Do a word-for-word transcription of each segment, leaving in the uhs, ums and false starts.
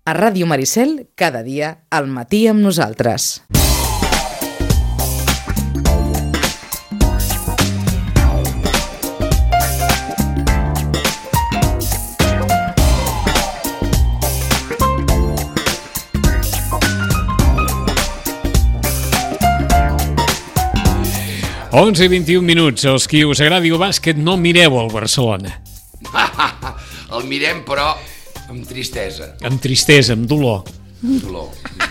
A Ràdio Maricel, cada dia, al matí amb nosaltres. onze i vint-i-un minuts. Els qui us agradi el bàsquet no mireu el Barcelona. El mirem, però amb tristesa. Amb tristesa, amb dolor. Dolor.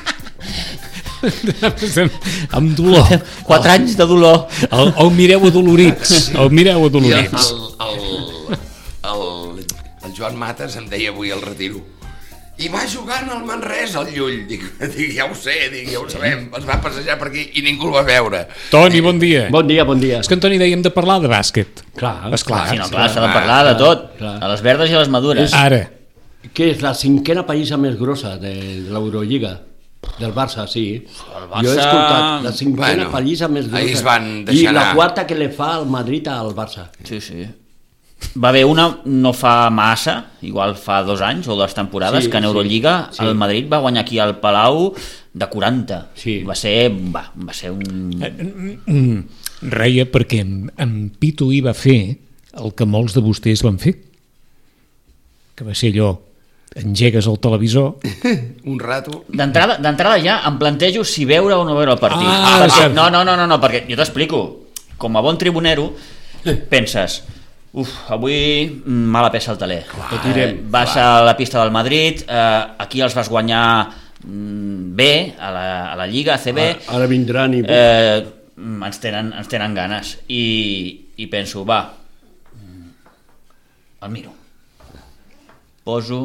Amb dolor. Quatre anys de dolor. El, el mireu adolorits. El mireu adolorits. El, el, el, el Joan Mates em deia avui al retiro. I va jugant al Manresa, al Llull. Dic, dic, ja ho sé, dic, ja ho sabem. Es va passejar per aquí i ningú el va veure. Toni, bon dia. Bon dia, bon dia. És que en Toni dèiem de parlar de bàsquet. Clar. Esclar. Sí, no, clar, s'ha de parlar de tot. Clar. A les verdes i a les madures. Ara. Que és la cinquena païssa més grossa de l'Eurolliga. Del Barça, sí. El Barça... Jo he escoltat la cinquena Bueno, pallissa més grossa. ahir es van I deixar la anar. quarta que le fa al Madrid al Barça. Sí, sí. Va haver una no fa massa, igual fa dos anys o dues temporades, Sí, que en Eurolliga sí, sí. el Madrid va guanyar aquí al Palau de quaranta. Sí. Va ser, va, va ser un... Mm, reia perquè en, en Pitu hi va fer el que molts de vostès van fer. Que va ser allò, engegues el televisor... Un rato. D'entrada d'entrada ja em plantejo si veure o no veure el partit. Ah, perquè, cert. no, no, no, no, no, perquè jo t'explico. Com a bon tribunero, penses... Uf, avui mala peça al taler. Ho tirem. Eh, vas clar. a la pista del Madrid, eh, aquí els vas guanyar mm, bé, a la, a la Lliga, A C B. Ara, ara vindran i... Eh, ens, tenen, ens tenen ganes. I, i penso, va, el miro. Poso...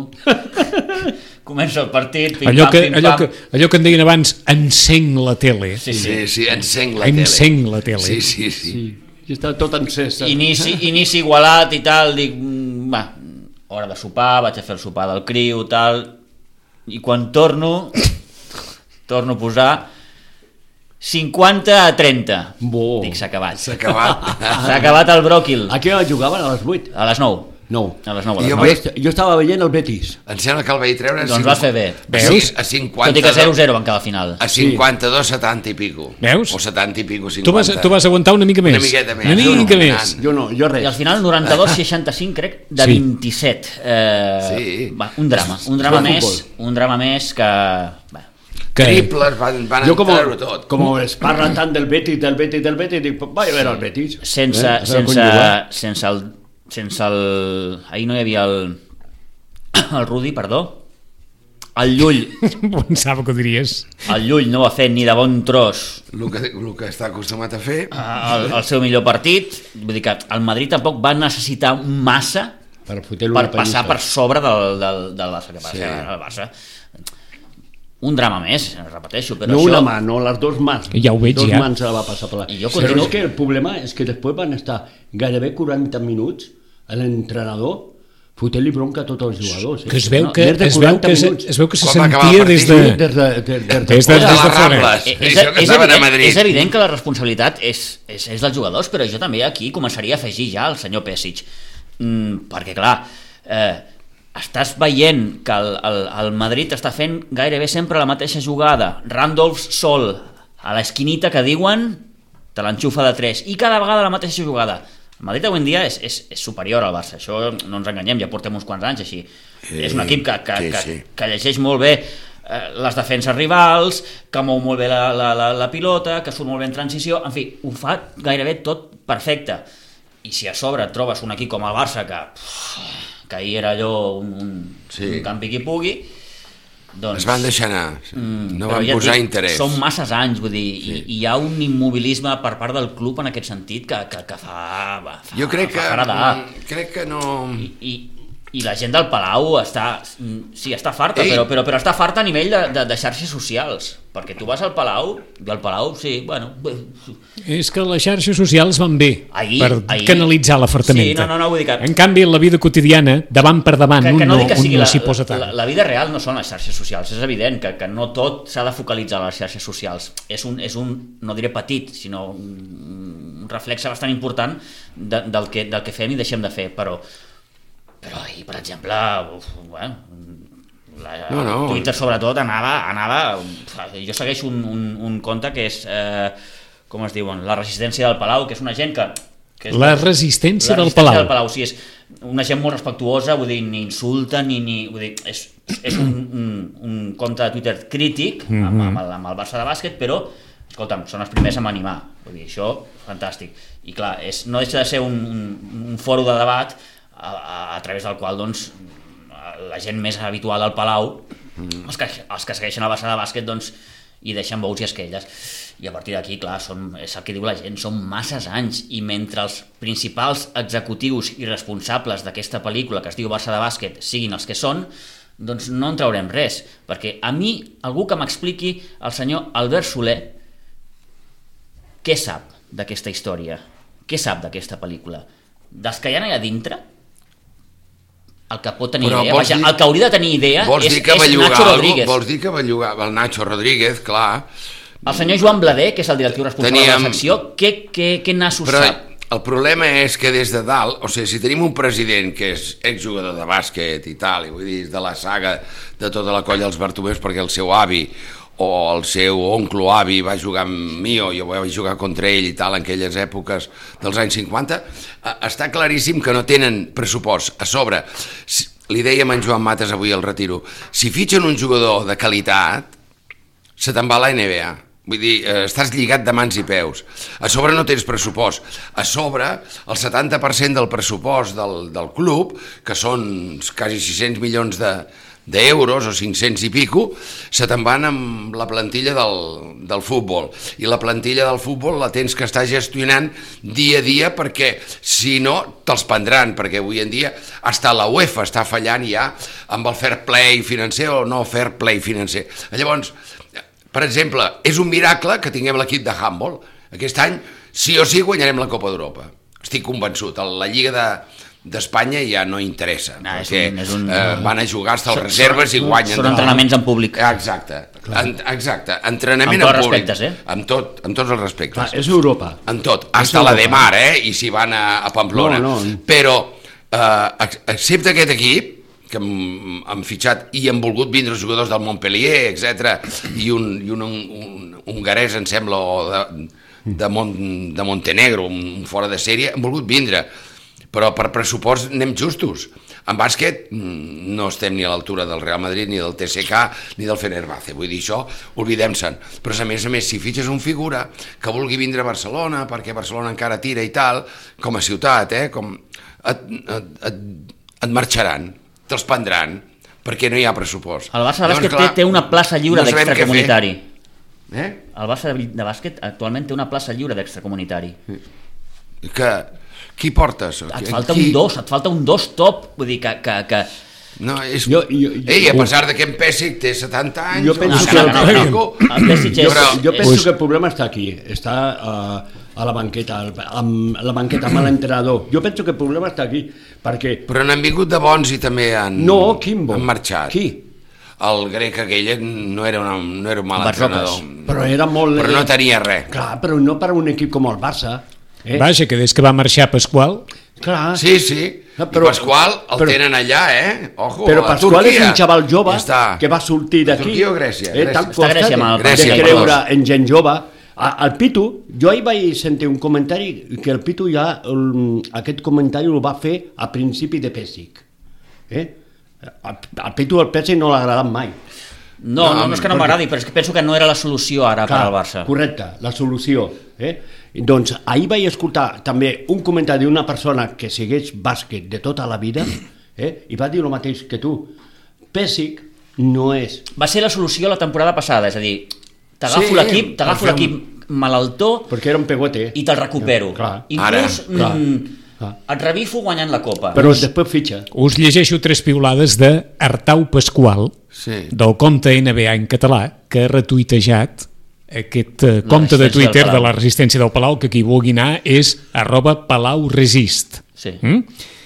Comença el partit, pim, Allò pam, que, pim, allò, pam. que, allò que en deien abans, encenc la tele. Sí, sí. Sí, sí, encenc la tele. Encenc la tele. Sí, sí, sí. Sí, i està tot encès. Inici, inici igualat i tal, dic, mm, va, hora de sopar, vaig a fer el sopar del criu, tal, i quan torno, torno a posar cinquanta a trenta. Bo. Dic, s'ha acabat. S'ha acabat. S'ha acabat el bròquil. A què jugaven? A les vuit? A les nou. No. A les nou, a les Jo nou. vaig- Jo estava veient el Betis. Em sembla que el vaig treure... a Doncs cinc- vas fer bé. Veus? A cinquanta... Tot i que zero zero van quedar al final. A cinquanta-dos, setanta i pico. Veus? O setanta i pico, cinquanta. Tu vas, tu vas aguantar una mica més. Una miqueta més. Una Jo no, mica anant. més. Jo no, jo res. I al final noranta-dos seixanta-cinc, crec, de Sí. vint-i-set. Eh, Sí. va, un drama. Un drama Bon més, futbol. un drama més que... Va, Que, Triples, van, van Jo com, entrar-ho tot. com es parla tant del Betis, del Betis, del Betis, dic, vaig a veure el Betis. sense, Eh? sense, Conjugar. sense el sense el... ahir no hi havia el el Rudi, perdó, el Llull pensava que ho diries. el Llull no va fer ni de bon tros El que, el que està acostumat a fer... el, el seu millor partit. Vull dir que el Madrid tampoc va necessitar massa Per, fotre-lo per una passar per pallissa. sobre del, del, del Barça, que passa Sí. el Barça. Un drama més, repeteixo, però No això... una mà, no, les dues mans. Ja ho veig, dos ja. mans se la va passar per la... I jo Però continuo- és que el problema és que després van estar gairebé quaranta minuts a l'entrenador fotent-li bronca a tots els jugadors. Eh? Que es veu No, que, més de es veu quaranta que, se, minuts. es veu que se Quan va acabar el sentia partit, des Sí, de... des de, des, des, Des de- de, des de de les fora. Rambles. Eh, És, És, això que és, estaven a evident, Madrid. és evident que la responsabilitat és, és, és dels jugadors, però jo també aquí començaria a afegir ja el senyor Pesic, mm, perquè clar, eh, estàs veient que el, el, el Madrid està fent gairebé sempre la mateixa jugada, Randolph sol a l'esquinita que diuen te l'enxufa de tres, i cada vegada la mateixa jugada. El Madrid avui en dia és, és, és superior al Barça, això no ens enganyem, ja portem uns quants anys així. Sí, És un equip que, que, sí, que, sí. que llegeix molt bé eh, les defenses rivals, que mou molt bé la, la, la, la pilota, que surt molt bé en transició, en fi, ho fa gairebé tot perfecte. I si a sobre et trobes un equip com el Barça, que, que ahir era allò un, un, Sí. un campi qui pugui, doncs... Es van deixar anar. Mm, No però van ja et posar dic, interès. Són masses anys, vull dir, Sí. i, i hi ha un immobilisme per part del club en aquest sentit que, que, que fa, va, fa... Jo crec que, fa agradar. mm, crec que no... I, i, i la gent del Palau està, sí, està farta, Ei. però, però, però està farta a nivell de, de, de xarxes socials, perquè tu vas al Palau i al Palau, sí, bueno... És que les xarxes socials van bé Ahir- per ahir- canalitzar l'afartament. Sí, no, no, no, vull dir que- En canvi, la vida quotidiana, davant per davant, que, un que no no, dic que un sigui no la, s'hi posa tant. la, la vida real no són les xarxes socials, és evident que, que no tot s'ha de focalitzar a les xarxes socials, és un, és un no diré petit, sinó un, un reflex bastant important de, del, que, del que fem i deixem de fer, però però ahir, per exemple, uf, bueno, la, no, no. Twitter sobretot anava, anava jo segueixo un, un, un compte que és eh, com es diuen, la resistència del Palau, que és una gent que, que és la la, resistència, la del, resistència Palau. del Palau. Sí, és una gent molt respectuosa, vull dir, ni insulta ni, ni vull dir, és, és un, un, un compte de Twitter crític amb, amb, el, amb el Barça de bàsquet, però escolta'm, són els primers a m'animar, vull dir, això fantàstic, i clar, és, no deixa de ser un, un, un foro de debat a, a, a través del qual doncs la gent més habitual del Palau, mm. els, que, els que segueixen el Barça de bàsquet, doncs hi deixen bous i esquelles, i a partir d'aquí, clar, són, és el que diu la gent, són masses anys, i mentre els principals executius i responsables d'aquesta pel·lícula que es diu Barça de bàsquet siguin els que són, doncs no en traurem res, perquè a mi, algú que m'expliqui, el senyor Albert Soler, què sap d'aquesta història? Què sap d'aquesta pel·lícula? Dels que hi ha allà dintre, el que pot tenir Però idea, vaja, dir, el que hauria de tenir idea és, és Nacho Rodríguez. Vols dir que va llogar el Nacho Rodríguez, clar. El senyor Joan Blader, que és el directiu responsable Teníem... de la secció, què, què, què nassos Però sap? el problema és que des de dalt, o sigui, si tenim un president que és exjugador de bàsquet i tal, i vull dir, de la saga de tota la colla dels Bartomers, perquè el seu avi o el seu oncle avi va jugar amb mi, o jo vaig jugar contra ell i tal, en aquelles èpoques dels anys cinquanta, està claríssim que no tenen pressupost. A sobre, li dèiem a en Joan Mates avui al retiro, si fitxen un jugador de qualitat, se te'n va a la N B A. Vull dir, eh, estàs lligat de mans i peus. A sobre no tens pressupost. A sobre, el setanta per cent del pressupost del, del club, que són quasi sis-cents milions de d'euros o cinc-cents i pico, se te'n van amb la plantilla del, del futbol. I la plantilla del futbol la tens que estar gestionant dia a dia, perquè si no te'ls prendran, perquè avui en dia hasta la UEFA està fallant ja amb el fair play financer o no fair play financer. Llavors, per exemple, és un miracle que tinguem l'equip de handball. Aquest any, sí o sí, guanyarem la Copa d'Europa. Estic convençut. La Lliga de d'Espanya ja no interessa, no, perquè és un, és un... Eh, van a jugar hasta les reserves i guanyen. Són entrenaments en públic. Exacte, en, exacte, entrenament amb en públic. Respectes, eh? Amb tot, amb tots els respectes. Clar, és Europa. En tot, hasta la de mar, eh? I si van a, a Pamplona. No, no. Però, eh, excepte aquest equip, que hem, hem fitxat i hem volgut vindre els jugadors del Montpellier, etcètera, i un, i un, un, un hongarès, em sembla, o de, de, Mont, de Montenegro, un fora de sèrie, hem volgut vindre. Però per pressupost anem justos. En bàsquet no estem ni a l'altura del Real Madrid, ni del T S K, ni del Fenerbahce. Vull dir, això, oblidem-se'n. Però a més a més, si fitxes un figura que vulgui vindre a Barcelona, perquè Barcelona encara tira i tal, com a ciutat, eh, com et, et, et, et marxaran, te'ls prendran, perquè no hi ha pressupost. El Barça de bàsquet té, té una plaça lliure no d'extracomunitari. Eh? El Barça de bàsquet actualment té una plaça lliure d'extracomunitari. Que... Qui portes? Et falta qui? un dos, et falta un dos top, vull dir que... que, que... No, és... Jo, jo, jo, Ei, a pesar de que en Pèssic té setanta anys... Jo penso o que... no, no, no, no. El Pèssic és... Però, Jo penso Pues- que el problema està aquí, està uh, a la banqueta, amb la banqueta, amb l'entrenador. Jo penso que el problema està aquí, perquè... però n'han vingut de bons i també han, No, quin bo? han marxat. Qui? El grec aquell no era, una, no era un mal Barroques. entrenador. Però era molt... Però no tenia res. Clar, però no per a un equip com el Barça. Eh? Vaja, que des que va marxar Pasqual, Clar. Sí, sí. No, Però, I Pasqual el però, tenen allà, eh? Ojo, Però a Pasqual Turquia. és un xaval jove Està. que va sortir d'aquí. Turquia o Grècia? Eh, Grècia. tal Està costa Grècia, amb el- de, Grècia, de creure perdó. en gent jove. A, al Pitu, jo ahir vaig sentir un comentari que el Pitu ja, el, aquest comentari el va fer a principi de Pèssic. Eh? Al, al Pitu el Pèssic no l'ha agradat mai. No, no, no és que no m'agradi, però és que penso que no era la solució ara per al Barça. Correcte, la solució. Eh? Doncs ahir vaig escoltar també un comentari d'una persona que segueix bàsquet de tota la vida, eh? I va dir el mateix que tu. Pèssic no és... Va ser la solució la temporada passada, és a dir, t'agafo Sí, l'equip, t'agafo per fer un- l'equip malaltó Perquè era un pegote. i te'l recupero. Clar. Inclús Ara, clar. mm, Clar. et revifo guanyant la Copa. Però després fitxa. us llegeixo tres piulades de Artau Pasqual, Sí. del compte N B A en català, que ha retuitejat aquest eh, compte de Resistència del Twitter de Palau. la Resistència del Palau, que qui vulgui anar és arroba palauresist. Sí. Mm?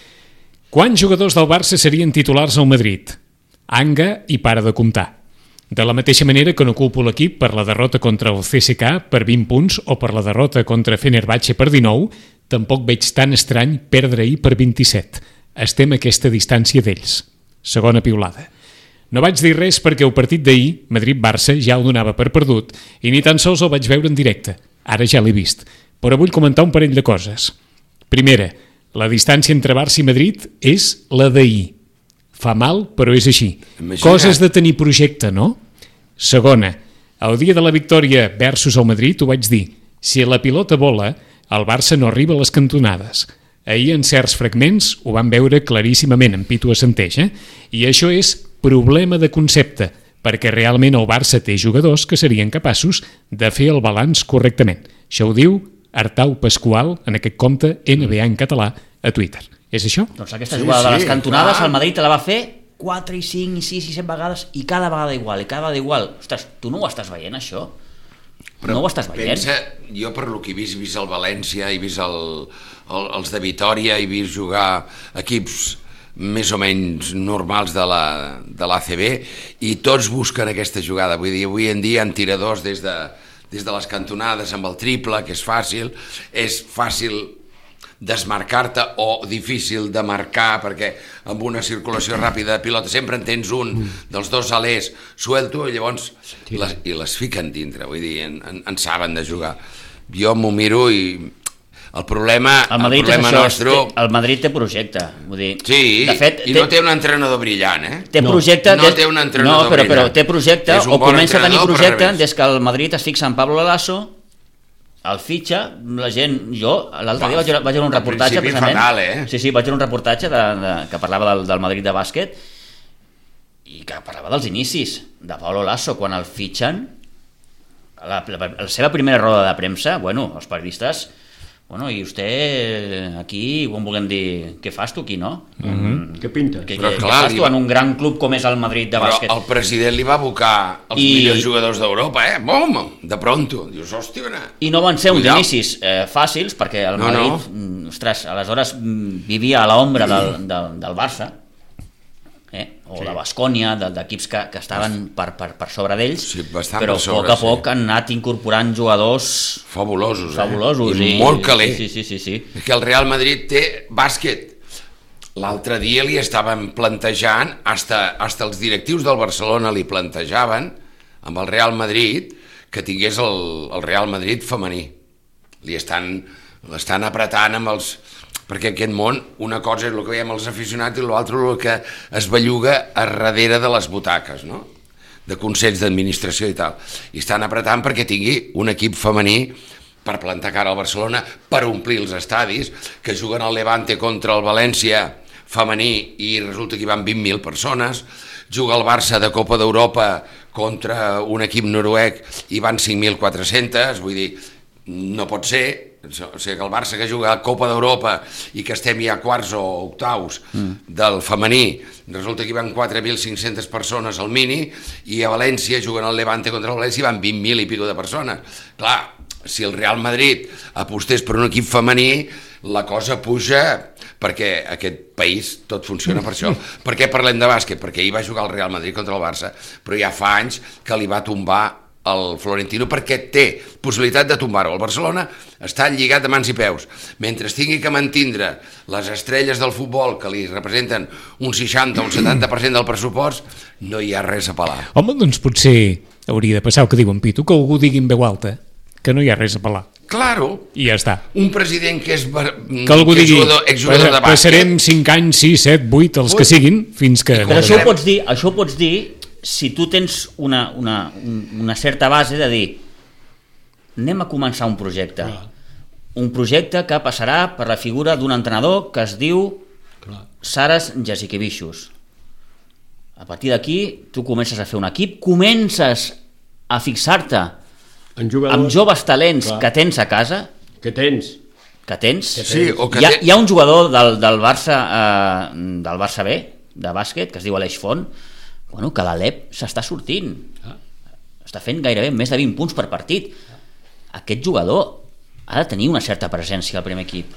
Quants jugadors del Barça serien titulars al Madrid? Anga i para de comptar. De la mateixa manera que no culpo l'equip per la derrota contra el C S K per vint punts o per la derrota contra Fenerbahce per dinou, tampoc veig tan estrany perdre ahir per vint-i-set. Estem a aquesta distància d'ells. Segona piulada. No vaig dir res perquè el partit d'ahir, Madrid-Barça, ja ho donava per perdut i ni tan sols el vaig veure en directe. Ara ja l'he vist. Però vull comentar un parell de coses. Primera, la distància entre Barça i Madrid és la d'ahir. Fa mal, però és així. Imagina't. Coses de tenir projecte, no? Segona, el dia de la victòria versus el Madrid ho vaig dir. Si la pilota vola, el Barça no arriba a les cantonades. Ahir, en certs fragments, ho van veure claríssimament, en Pitu assenteix, eh? I això és problema de concepte, perquè realment el Barça té jugadors que serien capaços de fer el balanç correctament. Això ho diu Artau Pascual, en aquest compte N B A en català, a Twitter. És això? Doncs aquesta Sí, jugada sí, de les cantonades, clar. el Madrid te la va fer quatre i cinc i sis i set vegades i cada vegada igual, i cada vegada igual. Ostres, tu no ho estàs veient, això? No ho estàs veient? Pensa, jo per lo que he vist, he vist el València, he vist el, el, els de Vitòria, he vist jugar equips més o menys normals de la, de l'A C B, i tots busquen aquesta jugada. Vull dir, avui en dia hi ha tiradors des de, des de les cantonades amb el triple, que és fàcil, és fàcil desmarcar-te o difícil de marcar, perquè amb una circulació ràpida de pilota sempre en tens un dels dos alers suelto, i llavors les, i les fiquen dintre, vull dir, en, en, en saben de jugar. Jo m'ho miro i el problema, El Madrid, el problema és això, nostre... té, el Madrid té projecte. Vull dir, Sí, de fet, i no té un entrenador brillant, eh? Té No, projecte... no des- té un entrenador no, però, però brillant. té projecte, És un o bon comença a tenir entrenador, però projecte res. des que el Madrid es fixa en Pablo Lasso, el fitxa, la gent... Jo l'altre dia vaig, veure- vaig veure un al reportatge... principi precisament- fatal, eh? Sí, sí, vaig veure un reportatge de, de, que parlava del, del Madrid de bàsquet i que parlava dels inicis de Pablo Lasso, quan el fitxen, la, la, la seva primera roda de premsa, bueno, els periodistes... Bueno, i vostè aquí, quan vulguem dir, què fas tu aquí, no? Mm-hmm. Què pintes? Què, Però què, clar, què fas li tu va- en un gran club com és el Madrid de Però bàsquet? el president li va abocar els I- millors jugadors d'Europa, eh? Bom! De pronto. Dius, hòstia, no. I no van ser uns Cuidao. inicis eh, fàcils, perquè el No, Madrid, no. mm, ostres, aleshores mm, vivia a l'ombra del, del, del Barça, eh? o sí. de Baskònia, de, d'equips que, que estaven per, per, per sobre d'ells, Sí, bastant però per sobre, a poc a poc sí. han anat incorporant jugadors Fabulosos, eh? fabulosos. I, molt calé. Sí, sí, sí, sí. Que el Real Madrid té bàsquet. L'altre dia li estaven plantejant, hasta, hasta els directius del Barcelona li plantejaven, amb el Real Madrid, que tingués el, el Real Madrid femení. Li estan, l'estan apretant amb els... Perquè aquest món, una cosa és el que veiem els aficionats i l'altra el que es belluga a darrere de les butaques, no? De consells d'administració i tal. I estan apretant perquè tingui un equip femení per plantar cara al Barcelona, per omplir els estadis, que juguen al Levante contra el València femení i resulta que hi van vint mil persones, juga el Barça de Copa d'Europa contra un equip noruec i van cinc mil quatre-cents, vull dir, no pot ser. O sigui, que el Barça que juga a Copa d'Europa i que estem ja a quarts o octaus mm. del femení, resulta que hi van quatre mil cinc-centes persones al mini, i a València juguen al Levante contra el València i van vint mil i pico de persones. Clar, si el Real Madrid apostés per un equip femení, la cosa puja, perquè aquest país tot funciona per això. Per què parlem de bàsquet? Perquè ahir va jugar el Real Madrid contra el Barça, però ja fa anys que li va tombar el Florentino, perquè té possibilitat de tombar-ho. El Barcelona està lligat de mans i peus. Mentre tingui que mantindre les estrelles del futbol, que li representen un seixanta o un setanta per cent del pressupost, no hi ha res a pelar. Home, doncs potser hauria de passar el que diu en Pitu, que algú digui en veu alta que no hi ha res a pelar. Claro, I ja està. un president que és, bar... Que algú que és digui, jugador, exjugador de bàsquet... passarem cinc anys, sis, set, vuit, els que siguin, fins que... Però això ho pots dir, això ho pots dir si tu tens una, una, una certa base de dir anem a començar un projecte. Un projecte que passarà per la figura d'un entrenador que es diu Saras Jasikevičius. A partir d'aquí tu comences a fer un equip, comences a fixar-te En jugadors, amb joves talents Clar. que tens a casa, que tens. que tens. Sí, o que hi, ha, té- hi ha un jugador del, del Barça eh, del Barça B, de bàsquet, que es diu Aleix Font, bueno, que l'Alep s'està sortint. Ah. Està fent gairebé més de vint punts per partit. Aquest jugador ha de tenir una certa presència al primer equip.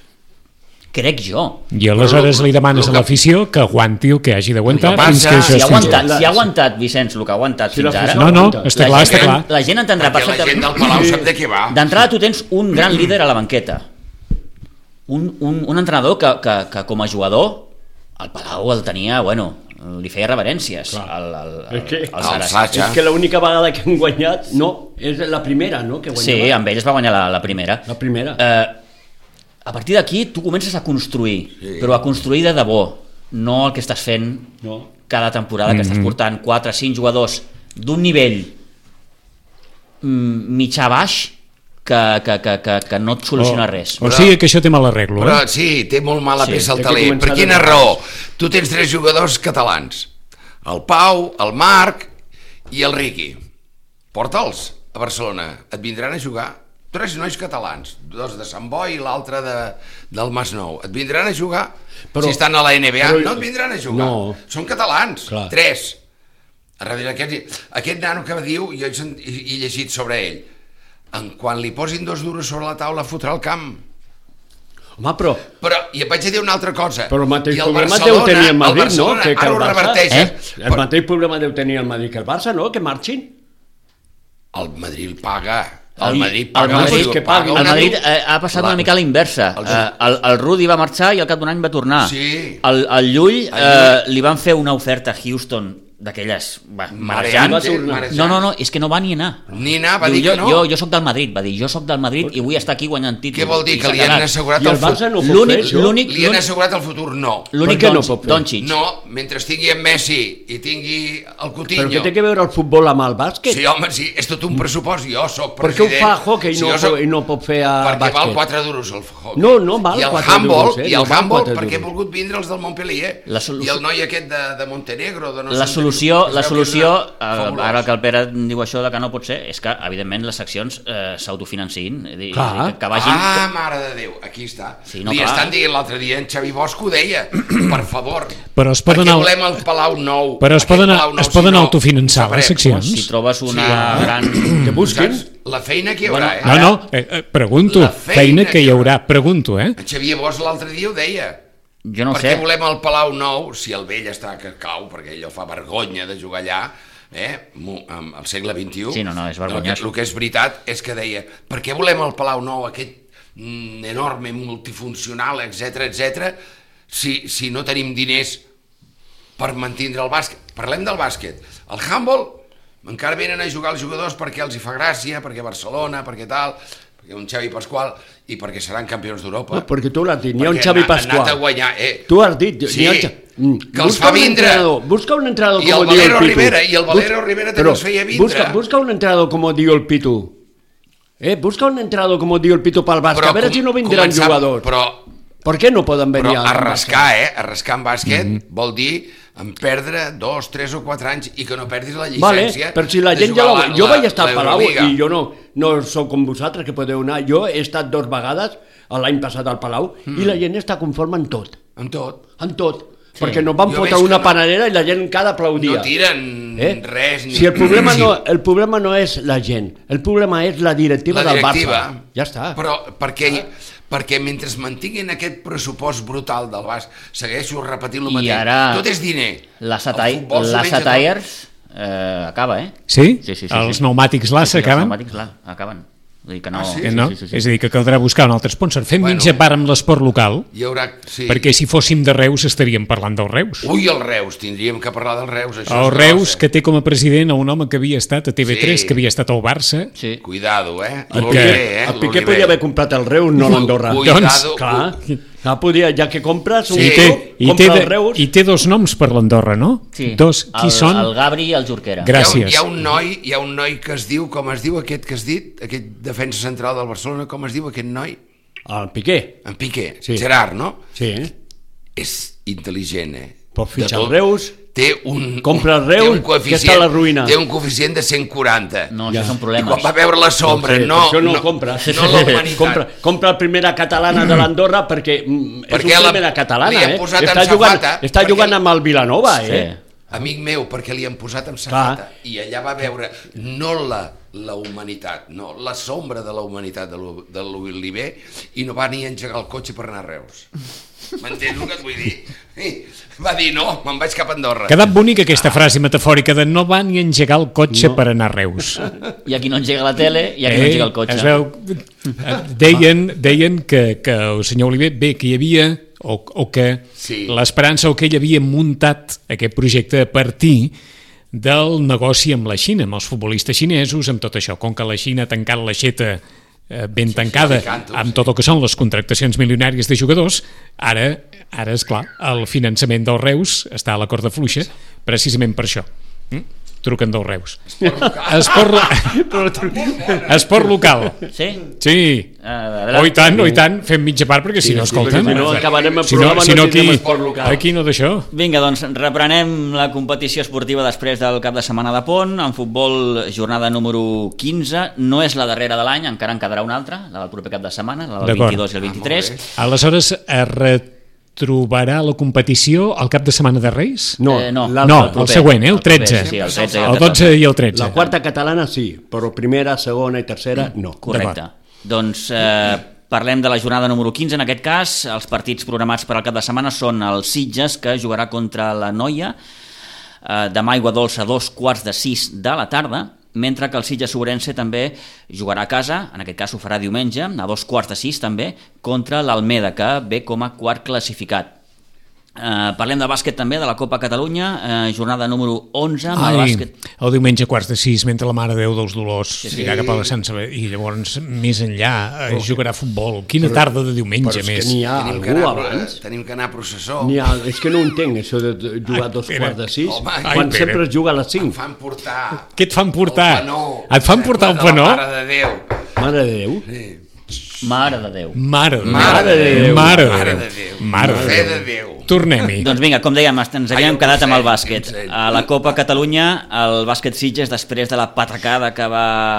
Crec jo. I aleshores li demanes a l'afició que aguanti el que hagi d'aguantar El que fins passa- que això Si ha es aguantat, la- si ha aguantat Vicenç, el que ha aguantat Si fins l'afició ara... No, no, aguanta. està la clar, gent- està clar. La gent entendrà Perquè la gent perfectament. del Palau sap de què va. D'entrada tu tens un gran líder a la banqueta, un, un, un entrenador que, que, que com a jugador el Palau el tenia, bueno, li feia reverències al, al, al, És que, al al Saras. Sacha. és que l'única vegada que han guanyat, no, és la primera, no? Que Sí, guanyava. amb ell es va guanyar la, la primera. La primera. Eh, a partir d'aquí tu comences a construir, sí. però a construir de debò, no el que estàs fent No. cada temporada, que estàs portant quatre o cinc jugadors d'un nivell mm, mitjà-baix que, que, que, que, que no et soluciona res. O sigui que això té mal arreglo, Però eh? sí, té molt mala Sí, peça el té que taler. començar Per de quina baix. raó? Tu tens tres jugadors catalans. El Pau, el Marc i el Riqui. Porta'ls a Barcelona. Et vindran a jugar tres nois catalans. Dos de Sant Boi i l'altre de, del Masnou. Et vindran a jugar? Però- si estan a la N B A, però- no et vindran a jugar. No. Són catalans. Clar. Tres. A darrere aquest, aquest nano que diu, jo he, sent- he, he llegit sobre ell, en quan li posin dos duros sobre la taula fotrà el camp. Home, però... Però, i et vaig a dir una altra cosa. Però el mateix I el problema Barcelona- deu tenir el Madrid, no? Barcelona, Que, que ara el ho Barça, reverteixes. eh? El Però mateix problema deu tenir el Madrid que el Barça, no? Que marxin. el Madrid el paga. El Madrid el paga. Madrid, el que pagui. el una Madrid mica. eh, ha passat La- una mica a la inversa. Els- Eh, el, el Rudi va marxar i al cap d'un any va tornar. Sí. El, el Llull, El eh, li van fer una oferta a Houston d'aquelles va, marejant. va tornar. No, no, no, és que no va ni anar. Ni anar, va Diu, dir jo, que no. jo, jo soc del Madrid, va dir, jo soc del Madrid i vull estar aquí guanyant títols. Què vol dir? I Que s'ha li han quedat. assegurat I el el Barça futur? no pot L'únic- fer això? l'únic- Li han assegurat el futur? No. L'únic Per què no Don- pot fer? Doncic. No, mentre tingui en Messi i tingui el Coutinho. Però què té que veure el futbol amb el bàsquet? Sí, home, sí, és tot un pressupost. Jo sóc Per què ho president. fa a hockey i Si no, jo soc- i no pot fer a Perquè val bàsquet? quatre duros el hockey. No, no val I el quatre handball, duros, eh? I el No val handball, quatre perquè he duros. volgut vindre els del Montpellier. La solu- I el noi aquest de, de Montenegro. De no La sé on solució, es la veu que és solució una- eh, fabulós. ara que el Pere diu això de que no pot ser, és que, evidentment, les seccions eh, s'autofinancin. És a dir, Clar. Que, que vagin... Ah, mare de Déu, aquí està. Sí, no, Li clar. estan dient l'altre dia, en Xavi Bosch ho deia, per favor. Però es poden perquè au- volem el Palau Nou. Però es Aquest poden, Palau Nou, es si poden no, autofinançar sabrem. les seccions? Si trobes una Sí. gran... Que busquin. Saps? La feina que hi haurà, Bueno, eh? No, no, eh, eh, pregunto. La Feina, feina que que hi haurà, pregunto, eh? En Xavier Bosch l'altre dia ho deia. Jo no ho Per sé. què volem el Palau Nou, si el vell està que cau, perquè allò fa vergonya de jugar allà, eh, mu- am- al segle vint-i-u. Sí, no, no, és El que, vergonyós. el que és veritat és que deia, per què volem el Palau Nou, aquest mm, enorme, multifuncional, etc etc, si, si no tenim diners per mantindre el bàsquet? Parlem del bàsquet. El handball, encara venen a jugar els jugadors perquè els hi fa gràcia, perquè Barcelona, perquè tal, perquè un Xavi Pasqual i perquè seran campions d'Europa. No, perquè tu l'has dit, n'hi ha un Perquè Xavi ha- ha Pasqual. anat a guanyar, eh. Tu has dit, Sí, n'hi ha un Xa- Mm, que els busca fa un vindre. entrenador, busca un entrenador I el como diu Valero el Pitu. Rivera, i el Valero Bus- Rivera també però els feia vindre. Busca, busca un entrenador como diu el Pitu. Eh, busca un entrenador como diu el Pitu pel bàsquet, a veure com- si no vindran començar- jugadors. Però, Per què no poden venir però al arrascar, eh? Arrascar en bàsquet Mm-hmm. vol dir en perdre dos, tres o quatre anys i que no perdis la Vale, llicència. però si la de gent ja jugar la, la- jo la- vaig estar al Palau l'Euroliga. i jo no, no sóc com vosaltres que podeu anar, jo he estat dos vegades l'any passat al Palau Mm. i la gent està conforme en tot, En tot. en tot, perquè nos van Jo fotre veig que una no- panadera i la gent cada aplaudia. No tiren Eh? res. Ni... Si el problema, Sí. no, el problema no és la gent, el problema és la directiva, la del directiva, Barça. Ja està. Però perquè, perquè mentre es mantinguin aquest pressupost brutal del Barça, segueixo repetint el I mateix. ara Tot és diner. La, El Satai, futbol s'ho la menja tot. Satires eh, acaba, eh? Sí? Sí, sí, sí, Els sí. pneumàtics l'A Sí, sí, els s'acaben? pneumàtics, clar, acaben. Vull dir que no... Ah, sí? Eh, no? Sí, sí, sí. És a dir, que caldrà buscar un altre sponsor. Fem Bueno. mitja part amb l'esport local, Hi haurà... Sí. perquè si fóssim de Reus estaríem parlant del Reus. Ui, el Reus, tindríem que parlar del Reus. Això El és Reus, grossa. que té com a president a un home que havia estat a T V tres, Sí. que havia estat al Barça. Sí. Cuidado, eh? El L'Oliver, Piqué, eh? el Piqué l'Oliver. podia haver comprat el Reus, no Cu- l'Andorra. cuidado, Doncs, Clar, clar, podia, ja que compres un Sí. I té, club, i, té compra de, el Reus. I té dos noms per l'Andorra, no? Sí. Dos. Qui el, són? El Gabri i el Jorquera. Gra- Gràcies. Hi ha, un, hi, ha un noi, hi ha un noi que es diu, com es diu aquest que has dit, aquest defensa central del Barcelona, com es diu aquest noi? El Piqué, En Piqué, Sí. Gerard, no? sí, eh? És intel·ligent, eh? Pot De fitxar tot. el Reus, Té un, compra el un- Reus, té un que coeficient- està a la ruïna. Té un coeficient de cent quaranta. No, Ja. això són I problemes. quan va veure la sombra, Sí, no... això no, no ho compra. No la humanitat. compra, compra la primera catalana de l'Andorra perquè, mm, és Perquè una la- primera catalana, li han eh? posat Està en jugant, safata, està perquè- jugant amb el Vilanova, Sí. eh? Amic meu, perquè li han posat amb safata i allà va veure no la, la humanitat, no, la sombra de la humanitat de l'O- de l'Oliver i no va ni engegar el cotxe per anar a Reus. M'entens el que et vull dir? I va dir no, me'n vaig cap a Andorra. Ha quedat bonica aquesta frase metafòrica de no va ni engegar el cotxe No. per anar a Reus. Hi ha qui no engega la tele i hi ha qui no engega el cotxe. Es veu, deien, deien que, que el senyor Oliver, bé, que hi havia o, o que Sí. l'esperança o que ell havia muntat aquest projecte a partir del negoci amb la Xina, amb els futbolistes xinesos, amb tot això. Com que la Xina ha tancat l'aixeta eh, ben tancada sí, canto, amb sí. tot el que són les contractacions milionàries de jugadors, ara, ara és clar, el finançament del Reus està a la corda fluixa, precisament per això. Mm? Truquen del Reus. Esport, esport local. Sí? Sí. Uh, O i tant, o i tant, fem mitja part, perquè si Sí, no, sí, escolta'm... perquè si no acabarem el si no, programa, si no no aquí, tindrem esport local. aquí no d'això. Vinga, doncs reprenem la competició esportiva després del cap de setmana de pont. En futbol, jornada número quinze. No és la darrera de l'any, encara en quedarà una altra, la del proper cap de setmana, la del D'acord. vint-i-dos i el vint-i-tres. Aleshores, es retrobarà la competició al cap de setmana de Reis? No, Eh, no. l'altre. No, el proper, el següent, eh, el el proper, tretze. sí, el tretze i el El dotze i el tretze. La quarta catalana sí, però primera, segona i tercera no. Correcte. Doncs eh, parlem de la jornada número quinze. En aquest cas, els partits programats per al cap de setmana són el Sitges, que jugarà contra la Noia, eh, demà a Aigua Dolça a dos quarts de sis de la tarda, mentre que el Sitges Ourense també jugarà a casa, en aquest cas ho farà diumenge, a dos quarts de sis també, contra l'Almeda, que ve com a quart classificat. Uh, parlem del bàsquet també, de la Copa Catalunya, uh, jornada número onze amb el Ai, bàsquet. el diumenge a quarts de sis, mentre la Mare de Déu dels Dolors Sí, sí. irà cap a la Sant Saber, i llavors més enllà eh, jugarà a futbol. Quina tarda de diumenge, Però és més. que n'hi ha Tenim que, algú anar, abans. tenim que anar a processó. N'hi ha, és que no ho entenc, això de jugar a dos Pere. quarts de sis, Home, ai, quan Pere. sempre es juga a les Em cinc. fan portar... Què et fan portar? El panó. Et fan portar el De la panó? Mare de Déu. Mare de Déu. Sí. Mare de Déu. Mare de Déu. Mare de Déu. Mare Mare de de Déu. Déu. Mare de Fe Déu. de Déu. Tornem-hi. Doncs vinga, com dèiem, ens havíem Ai, quedat amb el em bàsquet. sent, em sent. A la Copa Catalunya, el bàsquet Sitges, després de la patacada que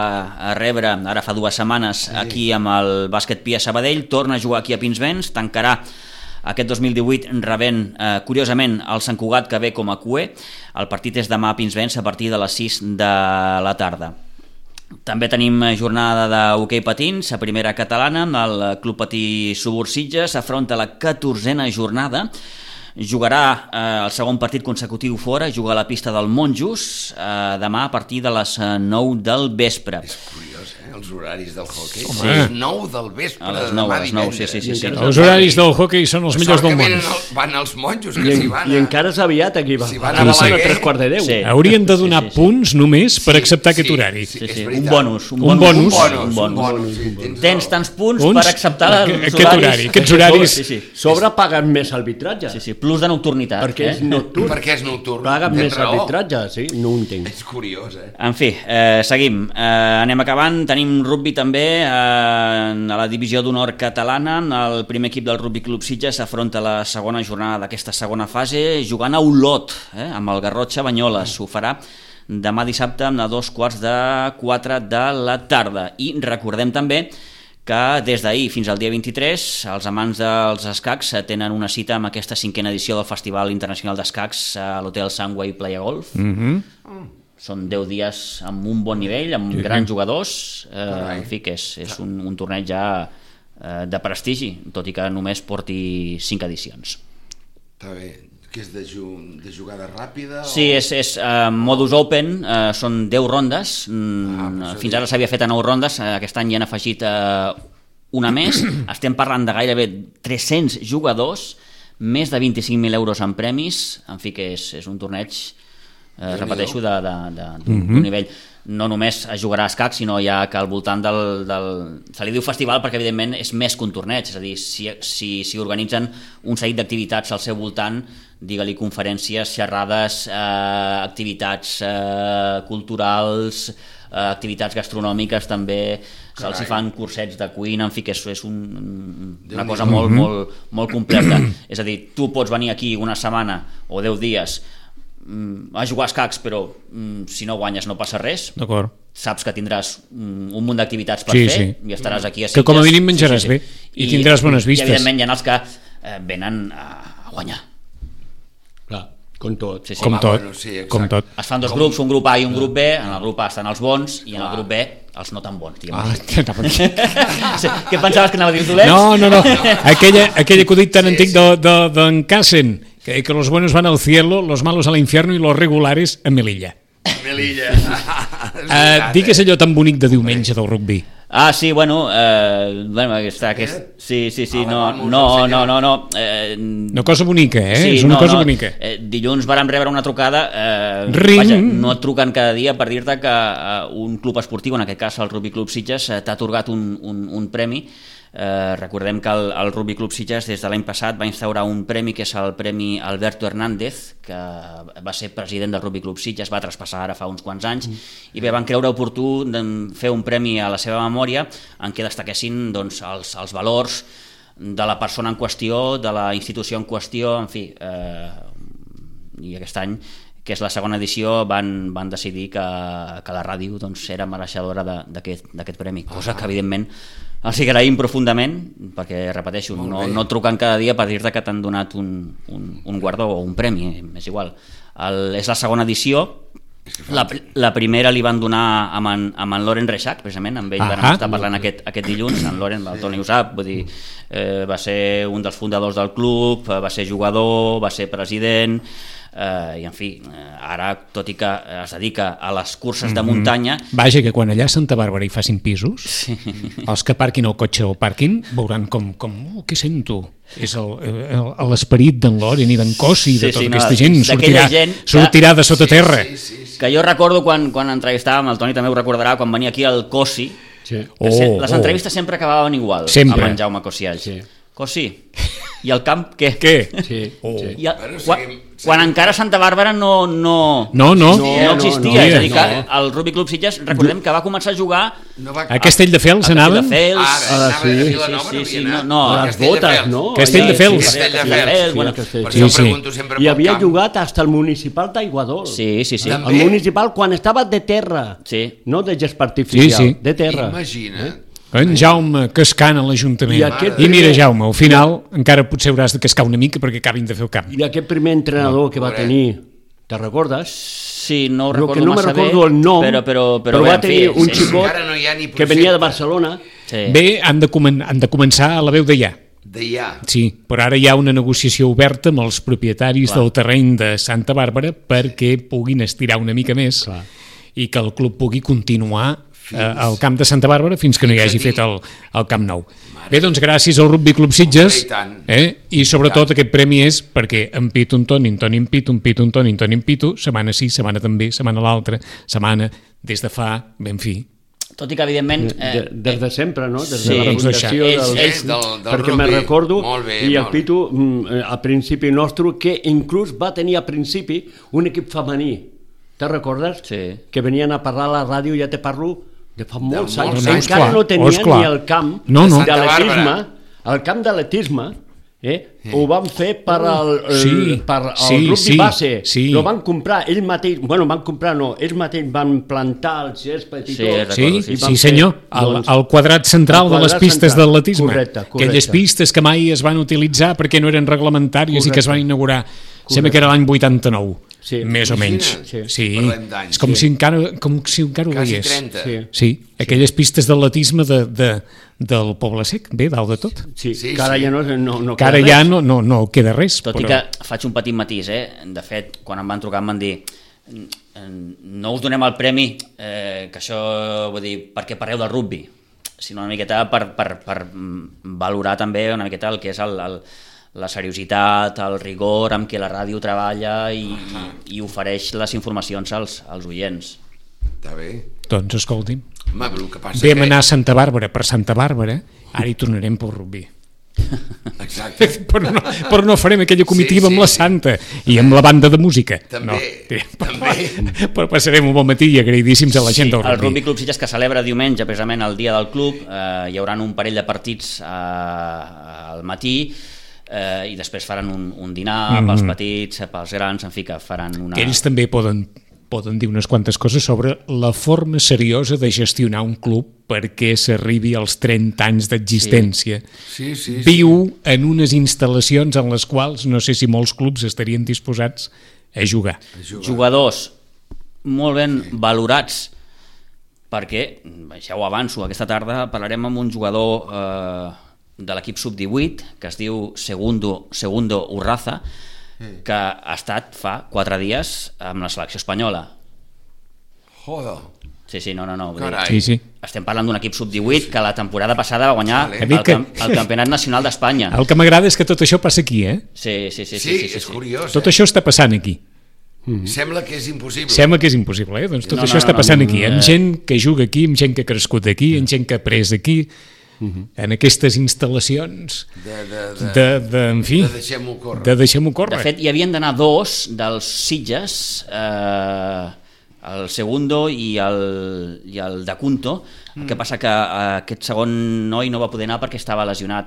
va rebre ara fa dues setmanes aquí amb el bàsquet Pia Sabadell, torna a jugar aquí a Pinsbens, tancarà aquest dos mil divuit rebent, eh, curiosament, el Sant Cugat, que ve com a cué. El partit és demà a Pinsbens a partir de les sis de la tarda. També tenim jornada d'hoquei patins a primera catalana. El Club Patí Subur Sitges afronta la catorzena jornada. Jugarà eh, el segon partit consecutiu fora, juga a la pista del Monjos eh, demà a partir de les nou del vespre. És curiós, eh? Els horaris del hoquei. Home. Sí, les nou del vespre A les de nou, demà a les nou, divendres. sí, sí, sí, sí. Els horaris del hoquei són els millors Sort del que món. venen el, van els monjos, que I, s'hi en, van I a... encara és aviat aquí, va. Si van a a Balaguer Balaguer. a tres quarts de deu. Sí. Haurien de donar Sí, sí, sí. punts només per Sí, acceptar aquest sí, horari. sí. Sí, és sí, un veritat. bonus. Un Un bonus. bonus. Un bonus, un bonus. Sí, tens Tens raó. tants punts Uns- per acceptar els aquest horaris. horari, aquests horaris- Sí, sí. Sobre paguen més arbitratge, Sí, sí, plus de nocturnitat. perquè és eh? nocturn. Perquè és nocturn. Paguen Tens més raó. arbitratge, sí? No ho entenc. És curiós, eh? En fi, eh, seguim. Eh, anem acabant. Tenim rugby també eh, a la divisió d'honor catalana. El primer equip del Rugby Club Sitges s'afronta a la segona jornada d'aquesta segona fase jugant a Olot, eh, amb el Garrotxa Banyoles. Ho farà demà dissabte a dos quarts de quatre de la tarda. I recordem també que des d'ahir fins al dia vint-i-tres els amants dels escacs tenen una cita amb aquesta cinquena edició del Festival Internacional d'Escacs a l'Hotel Sunway Playa Golf. Mhm. Són deu dies amb un bon nivell, amb Sí. grans jugadors, eh, en fi, que és, és un, un torneig ja eh, de prestigi, tot i que només porti cinc edicions. Està bé. Que és de, ju de jugada ràpida? Sí, o... és, és uh, modus open, uh, són deu rondes, mm, Ah, però fins això ara s'havia fet a nou rondes, uh, aquest any hi han afegit uh, una més, estem parlant de gairebé tres-cents jugadors, més de vint-i-cinc mil euros en premis, en fi que és, és un torneig, uh, repeteixo, de, de, de, d'un Mhm. uh-huh. nivell. No només es jugarà a escac, sinó ja que al voltant del, del... Se li diu festival perquè evidentment és més que un torneig, és a dir, si, si, si organitzen un seguit d'activitats al seu voltant, digue-li conferències, xerrades, eh, activitats eh, culturals, eh, activitats gastronòmiques també, se'ls hi fan cursets de cuina, en fi, que és, és un, una cosa molt, molt, molt completa. És a dir, tu pots venir aquí una setmana o deu dies a jugar a escacs, però mm, si no guanyes no passa res, D'acord. saps que tindràs mm, un munt d'activitats per Sí, fer sí. i estaràs aquí a Que com a Sitges. mínim menjaràs bé i tindràs bones vistes. I evidentment hi ha els que eh, venen a, a guanyar. Clar, com tot. Sí, sí. Com Home, tot, bueno, sí, exacte. com tot. Es fan dos Com- grups, un grup A i un grup B. En el grup A estan els bons i en el grup B els no tan bons. Ah, Ah. anava aquí. Què pensaves que anava a dir dolents? No, no, no. Aquella, aquell acudit tan Sí, antic sí. de, de, d'en Cassen, que, que los buenos van al cielo, los malos al infierno y los regulares a Melilla. Melilla. Uh, digues allò tan bonic de diumenge del rugby. Ah, sí, bueno, eh, bueno està, aquest, Eh? sí, sí, sí, Ah, no, bueno, no, senyor. no, no, no, eh, Una cosa bonica, eh? sí, És una no, cosa no, bonica. Eh, dilluns vàrem rebre una trucada, eh, Ring. vaja, no et truquen cada dia per dir-te que eh, un club esportiu, en aquest cas el Rugby Club Sitges, eh, t'ha atorgat un, un, un premi. Eh, recordem que el, el Rugby Club Sitges des de l'any passat va instaurar un premi que és el Premi Alberto Hernández, que va ser president del Rugby Club Sitges, va traspassar ara fa uns quants anys, mm. i bé, van creure oportú de fer un premi a la seva memòria en què destaquessin doncs, els, els valors de la persona en qüestió, de la institució en qüestió, en fi, eh, i aquest any, que és la segona edició, van, van decidir que, que la ràdio doncs, era mereixedora d'aquest premi, cosa que evidentment els agraïm profundament, perquè, repeteixo, no, no truquen cada dia per dir-te que t'han donat un, un, un guardó o un premi, és igual. El, és la segona edició, la, la primera li van donar amb en, amb en Loren Reixac, precisament, amb ell vam estar parlant aquest, aquest dilluns, en Loren, el Toni ho sap, vull dir, eh, va ser un dels fundadors del club, va ser jugador, va ser president, eh, i en fi, ara, tot i que es dedica a les curses de muntanya... Vaja, que quan allà a Santa Bàrbara hi facin pisos, sí. els que parquin el cotxe al pàrquing veuran com, com oh, què sento? És l'esperit d'en Loren i d'en Cossi, de Sí, tota sí, no, aquesta gent, sortirà, gent que- sortirà de sota terra. Sí, sí, sí. Que jo recordo quan, quan entrevistàvem, el Toni també ho recordarà, quan venia aquí el Cossi, Sí. que se- Oh, les oh. entrevistes sempre acabaven igual, Sempre. amb en Jaume Cosialls. Sí. Cossi, i el camp què? Què? Sí, Oh. sí. I el, Bueno, quan, seguim- quan encara Santa Bàrbara no, no, No, no. no, no, existia, no, és a dir, que no. el Rugby Club Sitges, recordem que va començar a jugar No va... A Castelldefels a anaven? Castelldefels, Ara, Ah, anava sí. a sí, Vilanova, sí, no sí, havia no, anat. no. A Les botes, Castelldefels. no? Castelldefels. Sí, Castelldefels. bueno, Per Sí, això em sí. pregunto sempre I pel havia camp. jugat hasta el municipal d'Aiguadol. Sí, sí, sí. També. El municipal quan estava de terra, Sí. no de gespa artificial, Sí, sí. de terra. Imagina't. En Jaume cascant a l'Ajuntament. I aquest I mira, primer- Jaume, al final encara potser hauràs de cascar una mica perquè acabin de fer el camp. I aquest primer entrenador que va pobret. tenir, te recordes? Sí, no ho Jo recordo que no me massa recordo bé, el nom, però, però, però, però bé, va en fi, tenir un sí, sí. xicot Encara no hi ha ni que venia de projecte. Barcelona. Sí. Bé, han de, comen han de començar a la veu de ja. De ja. Sí, però ara hi ha una negociació oberta amb els propietaris Clar. del terreny de Santa Bàrbara perquè puguin estirar una mica més Clar. i que el club pugui continuar eh, al camp de Santa Bàrbara fins que no hi hagi fet el, el Camp Nou. Bé, doncs gràcies al Rugby Club Sitges, I tant. eh? i sobretot aquest premi és perquè en Pitu, en Toni, en Toni, en Pitu, en Pitu, en Toni, en Toni, en Pitu, setmana sí, setmana també, setmana l'altra, setmana des de fa, ben fi, Tot i que, evidentment... De, Eh, des de sempre, no? Des sí. de la Doncs fundació ells- del... ells- del- del perquè me rugby. recordo, Molt bé, i el molt. Pitu, mm, a principi nostre, que inclús va tenir a principi un equip femení. Te recordes? Sí. Que venien a parlar a la ràdio, ja te parlo, de fa molts molts anys. anys. Encara Esclar, no tenia esclar. ni el camp No, no. d'atletisme. Santa El camp d'atletisme eh? ho van fer per al, el, Sí, per al sí, rugby sí, base. sí. Lo van comprar ells mateix, bueno, van comprar no, ells mateix van plantar el césped i Sí, tot. recordo, Sí, sí, sí, I van senyor, fer, el, doncs, el quadrat central el de les quadrat pistes central. d'atletisme. Correcte, correcte. Aquelles pistes que mai es van utilitzar perquè no eren reglamentàries i que es van inaugurar, sembla que era l'any vuitanta-nou, Sí. més o menys. Imagina't. Sí, Parlem d'anys. és com si encara, com si encara ho Quasi veiés. trenta. Sí. Sí, aquelles pistes d'atletisme de, de, del Poble Sec, bé, dalt de tot. Sí, Sí, que ara sí. ja no, no, no Que ara queda ja res. no, no, no queda res. Tot i però... que faig un petit matís, eh? De fet, quan em van trucar em van dir no us donem el premi, eh, que això vull dir, perquè parleu del rugby, sinó una miqueta per, per, per valorar també una miqueta el que és el, el, la seriositat, el rigor amb què la ràdio treballa i, i, i ofereix les informacions als, als oients. Està bé. Doncs escolti'm, Home, però el que passa vam que... anar a Santa Bàrbara per Santa Bàrbara, ara hi tornarem pel rugby. Exacte. però, no, però no farem aquella comitiva Sí, sí, amb la sí. Santa i amb la banda de música. També, no, també. Però passarem un bon matí i agraïdíssims a la gent del El rugby. Rugby Club Sitges, que celebra diumenge precisament el dia del club, eh, hi haurà un parell de partits eh, al matí eh, i després faran un, un dinar Mhm. pels petits, pels grans, en fi, que faran una... Que ells també poden, poden dir unes quantes coses sobre la forma seriosa de gestionar un club perquè s'arribi als trenta anys d'existència. Sí, sí, sí. Viu en unes instal·lacions en les quals no sé si molts clubs estarien disposats a jugar. Jugadors molt ben valorats, perquè, ja ho avanço, aquesta tarda parlarem amb un jugador eh, de l'equip sub divuit que es diu Segundo, Segundo Urraza, que ha estat fa quatre dies amb la selecció espanyola. Joder. Sí, sí, no, no, no. Carai. Sí, sí. Estem parlant d'un equip sub divuit que la temporada passada va guanyar Vale. el, camp el Campionat Nacional d'Espanya. El que m'agrada és que tot això passa aquí, eh? Sí, sí, sí. Sí, sí, sí, sí, és sí. curiós. Tot eh? això està passant aquí. Sembla que és impossible. Sembla que és impossible, eh? Doncs tot No, això no, està no, passant no, aquí, no, amb eh. gent que juga aquí, amb gent que ha crescut aquí, amb gent que ha après aquí, en aquestes instal·lacions De, de, de, de, de en fi, de deixem-ho córrer. de deixem-ho córrer. De fet, hi havien d'anar dos dels Sitges, eh, el Segundo i el, i el De Cunto, el que passa que eh, aquest segon noi no va poder anar perquè estava lesionat,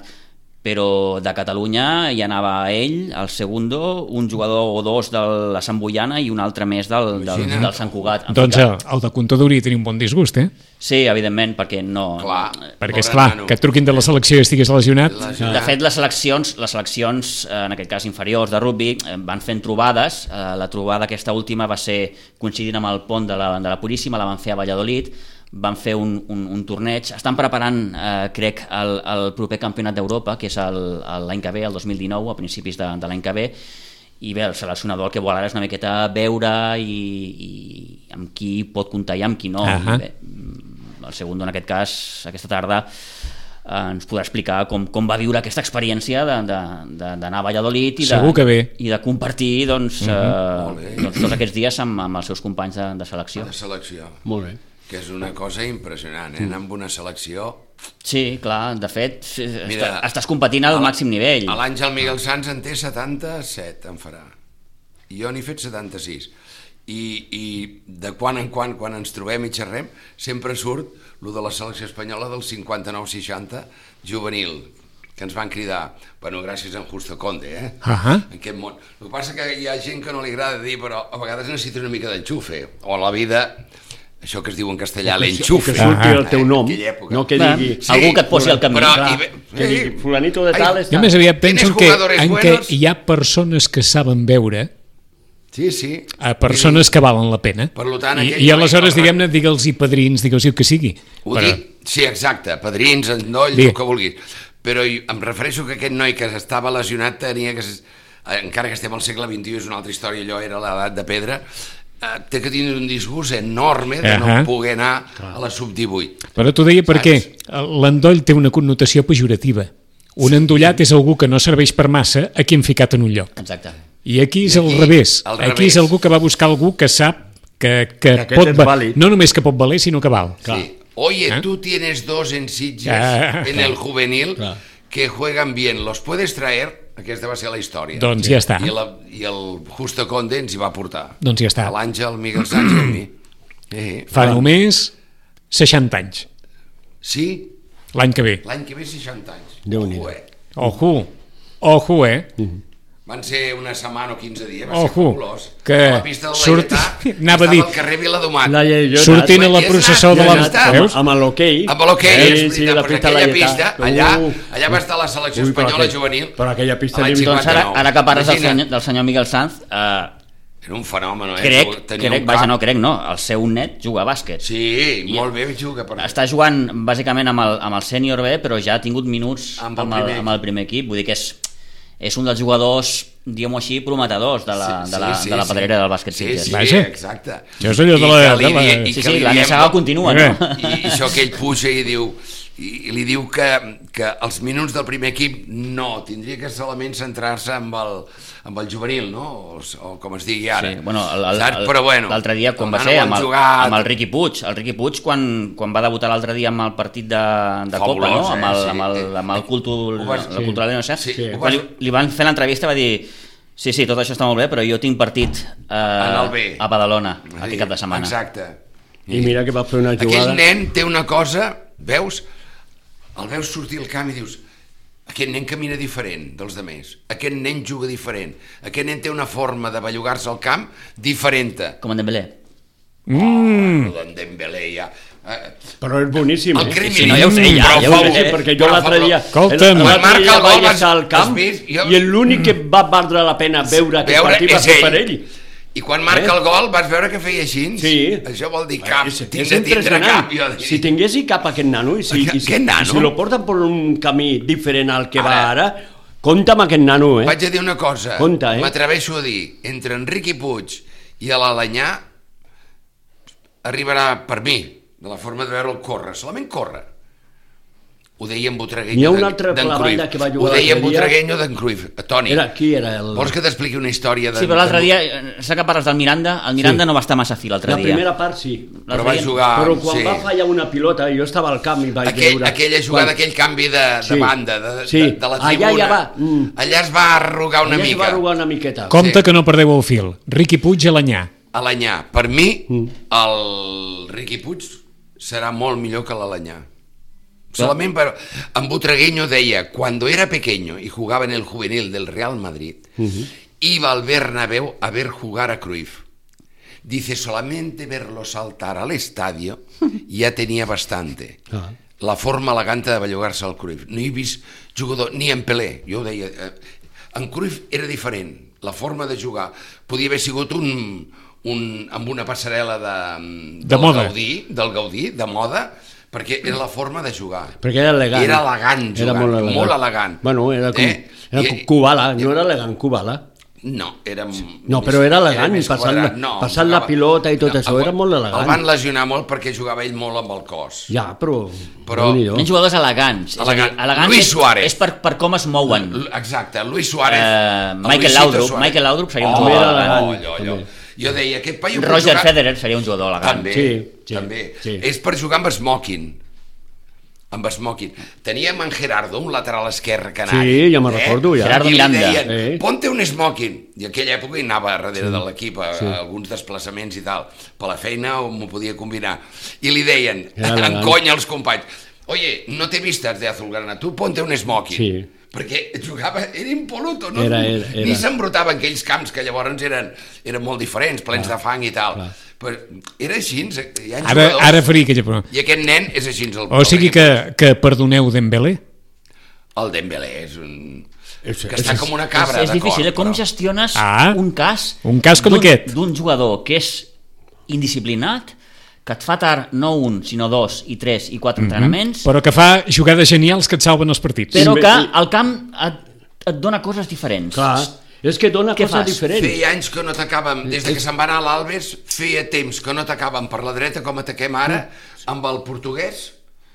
però de Catalunya hi anava ell, el Segundo, un jugador o dos de la Sant Boiana i un altre més del, del, Imagina't. del Sant Cugat. En Doncs fi el, el de Cunto hauria de tenir un bon disgust, eh? que- Sí, evidentment, perquè no... Clar. Perquè, Pobre esclar, nano. que et truquin de la selecció i estigués lesionat... La- De fet, les seleccions, les seleccions, eh, en aquest cas inferiors de rugby, eh, van fent trobades. Eh, la trobada aquesta última va ser coincidint amb el pont de la, de la Puríssima, la van fer a Valladolid, van fer un, un, un torneig. Estan preparant, eh, crec, el, el proper campionat d'Europa, que és el- el- l'any que ve, el dos mil dinou, a principis de, de l'any que ve, i bé, el seleccionador el que vol ara és una miqueta veure i, i amb qui pot comptar i amb qui no. Ahà. I bé, el Segundo, en aquest cas, aquesta tarda, eh, ens podrà explicar com, com va viure aquesta experiència de- de- de- d'anar a Valladolid i de, Segur que bé. i de compartir doncs, Molt bé. eh, doncs, tots aquests dies amb, amb els seus companys de, de selecció. De selecció. Molt bé. Que és una cosa impressionant, eh? Anar amb una selecció... Sí, clar, de fet, sí, Mira, està, estàs competint al a la- màxim nivell. A l'Àngel Miguel Sanz en té setanta-set, en farà. I jo n'he fet setanta-sis. I, I de quan en quan, quan ens trobem i xerrem, sempre surt lo de la selecció espanyola del cinquanta-nou seixanta juvenil, que ens van cridar, bueno, gràcies a en Justo Conde, eh? Ahà. En aquest món. El que passa que hi ha gent que no li agrada dir, però a vegades necessita una mica d'enxufe, o a la vida, això que es diu en castellà, l'enxufe. Que surti el teu Eh, nom, aquella època. no que Clar. digui... Sí, algú que et posi al camí. Però, Clar, i bé, que digui, fulanito de tal Ai, està... Jo més aviat penso Tienes que, jugadores en què buenos? hi ha persones que saben veure Sí, sí. a persones que valen la pena. Per lo tant, I, aquell i noi aleshores, el- diguem-ne, digue'ls-hi padrins, digue'ls-hi el que sigui. Ho Però- dic, sí, exacte, padrins, endolls, Digue. el que vulguis. Però jo- em refereixo que aquest noi que estava lesionat tenia que... s- Encara que estem al segle vint-i-u, és una altra història, allò era l'edat de pedra, eh, té que tindre un disgust enorme de no Ahà. poder anar a la sub divuit. Però t'ho deia perquè Saps? l'endoll té una connotació pejorativa. Un endollat és algú que no serveix per massa a qui hem ficat en un lloc. Exacte. I aquí és I al aquí, revés. al Aquí revés. és algú que va buscar algú que sap que, que Que aquest pot, és va- vàlid. no només que pot valer, sinó que val. Sí. Oye, ¿Eh? tú tienes dos en Sitges, Ah, en el juvenil, Clar. que juegan bien. ¿Los puedes traer? Aquesta va ser la història. Doncs ja està. I, la, I el Justo Conde ens hi va portar. Doncs ja està. A l'Àngel, Miguel Sanz i a mi. Eh, Fa només seixanta anys, Sí, l'any que ve. l'any que ve seixanta anys. Déu-n'hi-do. Ojo, eh? Ojo, ojo, eh? Van ser una setmana o quinze dies, va Ojo, ser fabulós. que A la pista del surt- Laietà, anava a estava dir- al carrer Viladomat. La Llei- jo he Sortint a anat- la Hi has processó anat, de hi la... has estat. Veus? Amb l'hoquei. Amb l'hoquei, Sí, és sí, veritat, la doncs pista aquella Laietà. pista, allà, Uh. allà va estar la selecció Ui, però espanyola aquell- juvenil. però aquella pista l'any n'hi- Doncs ara, cinquanta-nou. ara que parles del Imagina't. senyor, del senyor Miguel Sanz, eh, Era un fenomen, eh? crec, Tenia crec un vaja, cap. no crec, no, el seu net juga a bàsquet. Sí, I- molt bé juga. Per... Està jugant bàsicament amb el, amb el sènior B, però ja ha tingut minuts Amb amb el el, primer. amb el primer equip. Vull dir que és, és un dels jugadors, diguem-ho així, prometedors de la, de la, de la pedrera del bàsquet Sí, Sitges. sí, Vaja. exacte. Això és allò de I la- que li de la- di- i Sí, que sí, li la diem, nissaga no? continua, Eh. no? I això que ell puja i diu i, i li diu que, que els minuts del primer equip no, tindria que solament centrar-se amb el, amb el juvenil, no? O, o com es digui ara. Sí, bueno, el, el, Saps? el, Però bueno, l'altre dia, quan va el ser, nano amb ha el, jugat. amb el Riqui Puig. El Riqui Puig, quan, quan va debutar l'altre dia amb el partit de, de Fabulós, Copa, no? amb, el, eh? amb, el, amb el culto, Ho vas- la sí. cultura de Leonesa, Sí, ho quan vas- li, li van fer l'entrevista va dir sí, sí, tot això està molt bé, però jo tinc partit eh, En el B. a Badalona Sí, aquest cap de setmana. Exacte. I mira que va fer una Aquell jugada... nen té una cosa, veus? El veus sortir al camp i dius aquest nen camina diferent dels demés, aquest nen juga diferent, aquest nen té una forma de bellugar-se al camp diferent. Com en Dembélé. Mm. Oh, en Dembélé ja... Eh, Però és boníssim, El eh? criminal. Sí, no, ja ho sé, ja, Però ja ho fabulós, sé. Perquè jo però l'altre dia, fabulós. Escolta'm. l'altre Quan marca dia el gol vaig vas- estar al camp has vist? Jo- i l'únic que va valdre la pena veure aquest Veure partit va és ser ell. per ell. I quan marca Eh? el gol vas veure que feia així? Sí. Això vol dir cap. és, Tinc és de tindre impressionant. cap, jo diria. Si tinguessi cap aquest nano i si, i si, Aquest nano? i si lo porten per un camí diferent al que va Ara. ara, compta amb aquest nano, eh? Vaig a dir una cosa, Compte, eh? m'atreveixo a dir, entre Enric i Puig i a l'Alanyà, arribarà per mi, de la forma de veure'l córrer, solament córrer. Ho deia en Butragueño N'hi ha un d'en altre d'en clavalla Cruyff. que va Ho jugar deia en l'altre dia. Butragueño d'en Cruyff. Toni, Era, qui era el... vols que t'expliqui una història de... Sí, però l'altre dia, eh, sé que parles del Miranda, el Miranda Sí. no va estar massa fi l'altre La dia. primera part sí. Però L'altre va dia- jugar... Però quan sí. va fallar una pilota, jo estava al camp i vaig Aquell, veure... aquella jugada, quan... aquell canvi de, de Sí. banda, de, Sí. de, de la Allà tribuna. ja va, mm. Allà es va arrugar una Allà es mica. va arrugar una miqueta. Compte Sí. que no perdeu el fil. Riqui Puig a l'Anyà. A l'Anyà. Per mi, Mm. el Riqui Puig serà molt millor que l'Alanyà. Solament per... En Butragueño deia, cuando era pequeño y jugaba en el juvenil del Real Madrid, uh-huh. iba al Bernabéu a ver jugar a Cruyff. Dice, solamente verlo saltar al estadio ya tenía bastante. Ah. La forma elegante de bellugar-se al Cruyff. No he vist jugador, ni en Pelé, jo ho deia. Eh, en Cruyff era diferent, la forma de jugar. Podia haver sigut un, un, amb una passarel·la de, De moda. Gaudí, del Gaudí, de moda, perquè era la forma de jugar. Perquè era elegant. Era elegant Era jugant, molt elegant. molt elegant. Bueno, era com, Eh? era I- com Kubala, no era elegant Kubala. No, era... No, però era elegant, més passant quadrat. la- No, passant la jugava- pilota i tot això, era molt elegant. El van lesionar molt perquè jugava ell molt amb el cos. Ja, però... Però- Déu-n'hi-do. Hi ha jugadors elegants. Elegant. És a dir, elegants Luis és- Suárez. És per, per com es mouen. L- Exacte, Luis Suárez. Eh, el Michael Luisito Laudrup. Suárez. Michael Laudrup seria un Oh, jugador oh, elegant, allò, allò. també. Jo deia, aquest paio pot Roger jugar... Federer seria un jugador elegant. També, Sí, sí, també. sí. És per jugar amb smoking. Amb smoking. Teníem en Gerardo, un lateral esquerre canari. Sí, ja me'n recordo, ja. Gerardo I li Miranda. deien, Eh. ponte un smoking. I aquella època hi anava darrere Sí. de l'equip a, Sí. a alguns desplaçaments i tal. Per la feina m'ho podia combinar. I li deien, Era en elegant. conya als companys, oye, no te vistas de azulgrana, tu ponte un smoking. Sí. Perquè jugava, era impoluto, no? Era, era, era. Ni s'embrutava en aquells camps que llavors eren, eren molt diferents, plens Clar, de fang i tal. clar. Però era així, hi ha Ara, jugadors, ara faria aquella prova. i aquest nen és així. El, O sigui que, que perdoneu Dembélé? El Dembélé és un... És- que està és- com una cabra, és, és difícil, eh? d'acord, Com però- gestiones Ah, un cas un cas com d'un- aquest. d'un jugador que és indisciplinat, que et fa tard no un, sinó dos, i tres, i quatre entrenaments, Però que fa jugades genials que et salven els partits. però Sí, que sí. al camp et, et dona coses diferents. Clar, és que dona Què coses fas? diferents. Feia anys que no atacàvem, des de que se'n va anar a l'Albes, feia temps que no atacàvem per la dreta com ataquem ara amb el portuguès,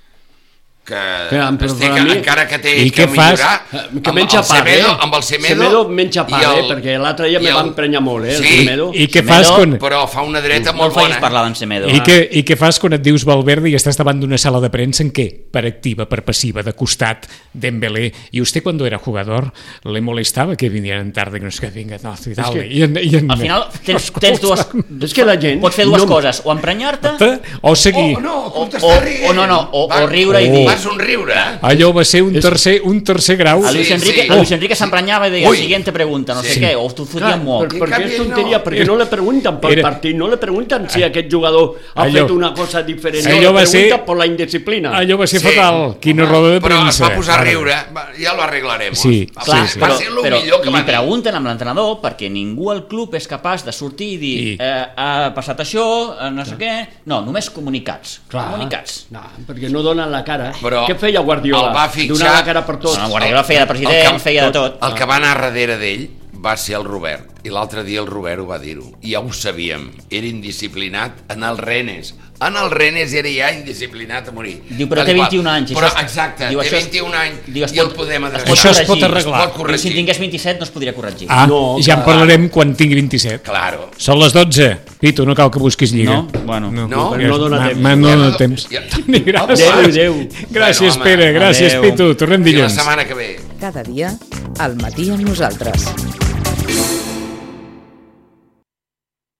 que, Que, però es té per que a mi- encara que té I que què fas? millorar, Que amb menja el part, eh? Semedo, amb el Semedo, Semedo menja part, i el- eh? Perquè l'altre dia i me el- va emprenyar molt, eh, el Sí, Semedo. I què Semedo, fas quan... però fa una dreta No molt em facis bona. parlar d'en Semedo. I què, I què fas quan et dius Valverde i estàs davant d'una sala de premsa en què? Per activa, per passiva, de costat, Dembélé. Y usted cuando era jugador le molestaba que vinieran tarde, que no sé què, vinga, no, i tal. que- I en, i en, Al final tens, tens dues... És que la gent... Pots fer dues no- coses, o emprenyar-te, o seguir. Oh, no, o, contestar o, rient. o no, no, o, Va- o riure i Oh. dir... Va somriure. Allò va ser un tercer, un tercer grau. A Luis Sí, Enrique, sí. a Luis Enrique s'emprenyava i deia, Ui. siguiente pregunta, no sé Sí. què, o t'ho Clar, fotia molt. per, perquè Que és canvi, tonteria, no. perquè no le pregunten pel Era- partit, no le pregunten si aquest jugador ha Allò- fet una cosa diferent, allò no va le pregunten ser- per la indisciplina. Allò va ser Sí. fatal. Quina roda de Però es premsa. va posar a Ara. riure. Va, ja lo arreglarem. Sí, va, sí, va, sí. va Però, ser el però millor que li va dir. pregunten amb l'entrenador perquè ningú al club és capaç de sortir i dir I- eh, ha passat això, eh, no sé què... No, només comunicats. Clar. Comunicats. No, perquè no donen la cara. Però Què feia Guardiola? el va fixar- Donar la cara per tots. No, Guardiola feia de president, El que- feia de tot. El que va anar darrere d'ell va ser el Robert, i l'altre dia el Robert ho va dir-ho, i ja ho sabíem, era indisciplinat en el Rennes. En el Rennes era ja indisciplinat a morir. Diu, però Tal té i qual. vint-i-un anys. Però, això es- exacte, diu, té això es- vint-i-un anys diu, es i el pot- podem es adreçar. pot Això es pot corregir. arreglar. Es pot I corregir. si tingués vint-i-set no es podria corregir. Ah, No, ja en clar. parlarem quan tingui vint-i-set. Claro. Són les dotze. Pitu, no cal que busquis lliga. No? Bueno. No, ja no dona ma- temps. ma- No Ja dona no- temps. ja- Toni, gràcies. Adéu, adéu. Gràcies, Bueno, home, Pere. Gràcies, adéu. Pitu. Tornem I la dilluns. setmana que ve. Cada dia, al matí amb nosaltres.